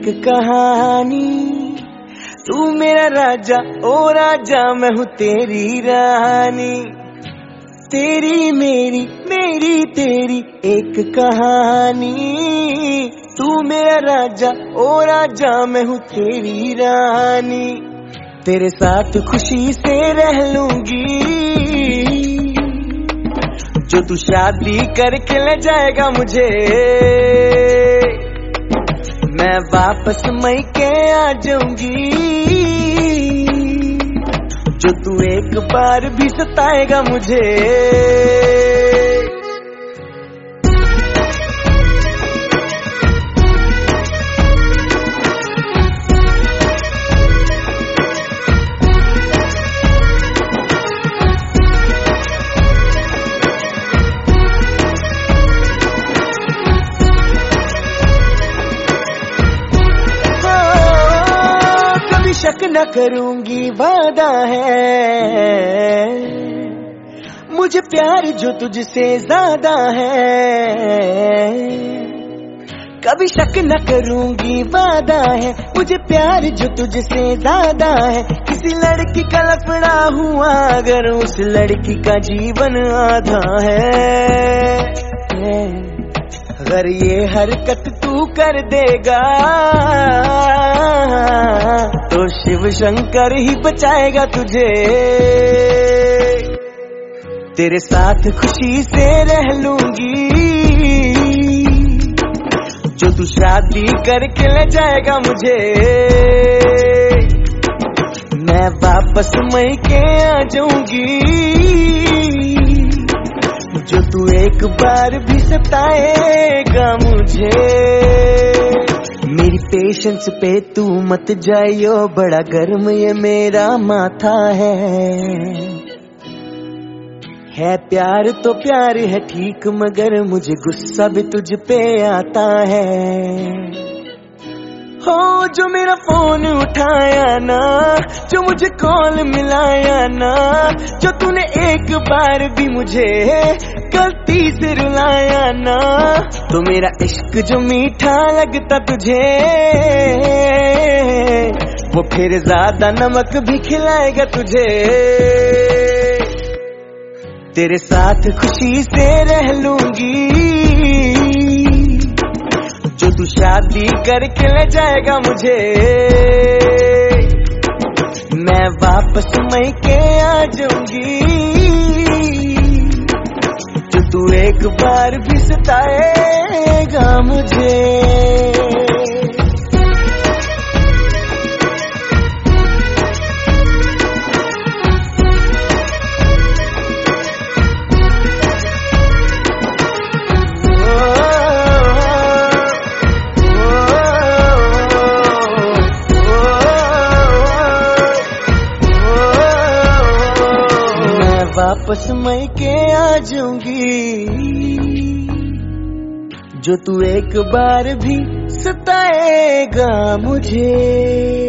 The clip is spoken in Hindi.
एक कहानी। तू मेरा राजा ओ राजा, मैं हूँ तेरी रानी। तेरी मेरी मेरी तेरी एक कहानी। तू मेरा राजा ओ राजा, मैं हूँ तेरी रानी। तेरे साथ खुशी से रह लूंगी, जो तू शादी करके ले जाएगा मुझे। मैं वापस मैके आ जाऊंगी, जो तू एक बार भी सताएगा मुझे। शक न करूंगी वादा है, मुझे प्यार जो तुझसे ज्यादा है। कभी शक न करूंगी वादा है, मुझे प्यार जो तुझसे ज्यादा है। किसी लड़की का लफड़ा हुआ अगर उस लड़की का जीवन आधा है। अगर ये हरकत तू कर देगा तो शिव शंकर ही बचाएगा तुझे। तेरे साथ खुशी से रह लूंगी, जो तू शादी करके ले जाएगा मुझे। मैं वापस मैके आ जाऊंगी, जो तू एक बार भी सताएगा मुझे। मेरी पेशेंस पे तू मत जाइयो, बड़ा गर्म ये मेरा माथा है प्यार तो प्यार है ठीक, मगर मुझे गुस्सा भी तुझ पे आता है। हो जो मेरा फोन उठाया ना, जो मुझे कॉल मिलाया ना, जो तूने एक बार भी मुझे गलती से रुलाया ना, तो मेरा इश्क जो मीठा लगता तुझे, वो फिर ज्यादा नमक भी खिलाएगा तुझे। तेरे साथ खुशी से रह लूंगी, जो तू शादी करके ले जाएगा मुझे। मैं वापस मैके आ जाऊंगी, जो तू एक बार भी सताएगा मुझे। वापस मैके आ जाऊंगी, जो तू एक बार भी सताएगा मुझे।